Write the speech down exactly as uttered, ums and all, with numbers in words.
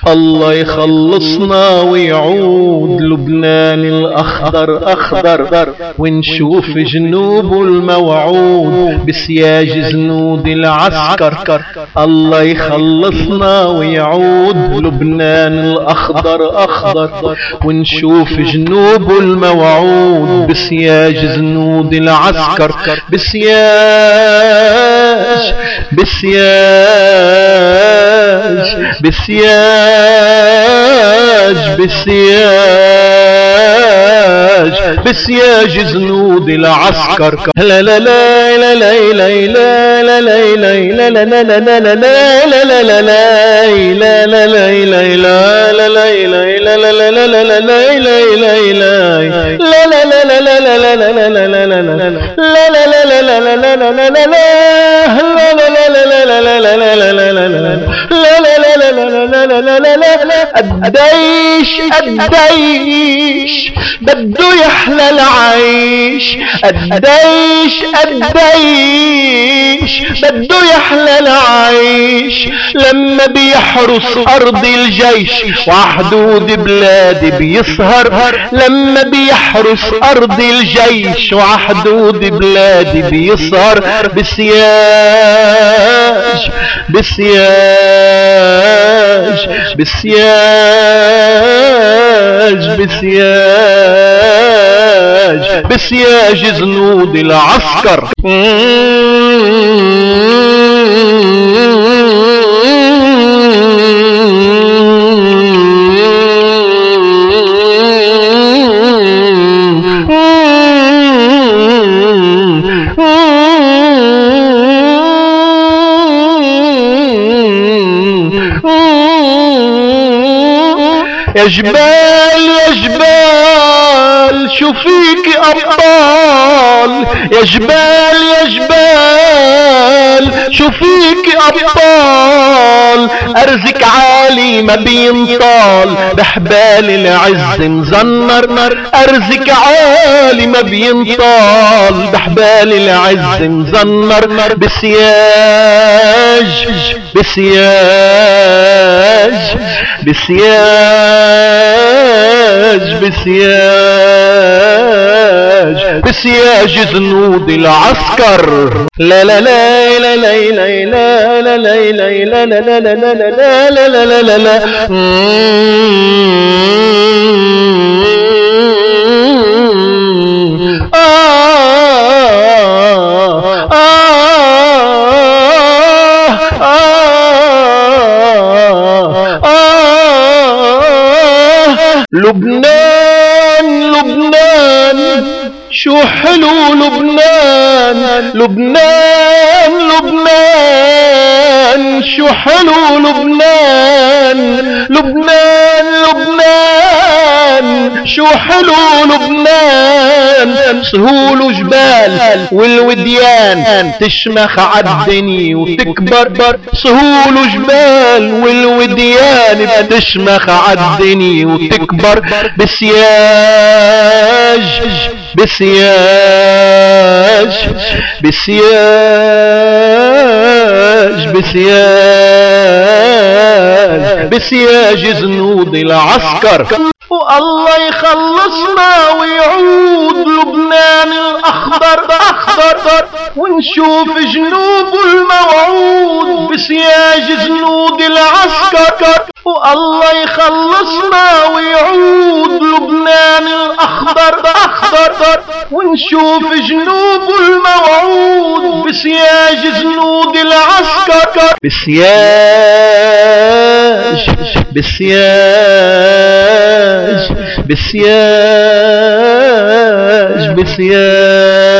الله يخلصنا ويعود لبنان الأخضر أخضر، ونشوف جنوب الموعود بسياج جنود العسكر. الله يخلصنا ويعود لبنان الأخضر أخضر، ونشوف جنوب الموعود بسياج جنود العسكر. بسياج بسياج بسياج بسياج بسياج جنود العسكر. لا لا لا لا لا لا لا لا لا لا لا الديش الديش بده يحلى العيش. الديش الديش بده يحلى العيش لما بيحرس أرض الجيش وحدود بلادي بيسهر. لما بيحرس أرض الجيش وحدود بلادي بيسهر. بسياج بسياج بسياج بسياج بسياج جنود العسكر. يا جبال يا جبال شو فيك أبطال. يا جبال يا جبال شو فيك أبطال. أرزك عالي ما بينطال بحبال العز مزنر. أرزك عالي ما بينطال بحبال العز مزنر. بسياج بسياج بسياج بسياج بسياج جنود العسكر. لا لا لا لا لا لا لا لا لا لا لا لا لا لا لا لا. لبنان لبنان شو حلو لبنان. لبنان لبنان شو حلو لبنان. لبنان لبنان شو حلو لبنان. سهول وجبال والوديان تشمخ عالدنيا وتكبر. سهول وجبال والوديان تشمخ عالدنيا وتكبر. بسياج بسياج بسياج بسياج بسياج جنود العسكر. والله يخلصنا ويعود لبنان الأخضر أخضر، ونشوف جنوب الموعود بسياج جنود العسكر. والله يخلصنا ويعود لبنان الأخضر أخضر، ونشوف جنوب الموعود بسياج جنود العسكر. بسياج بسياج بسياج بسياج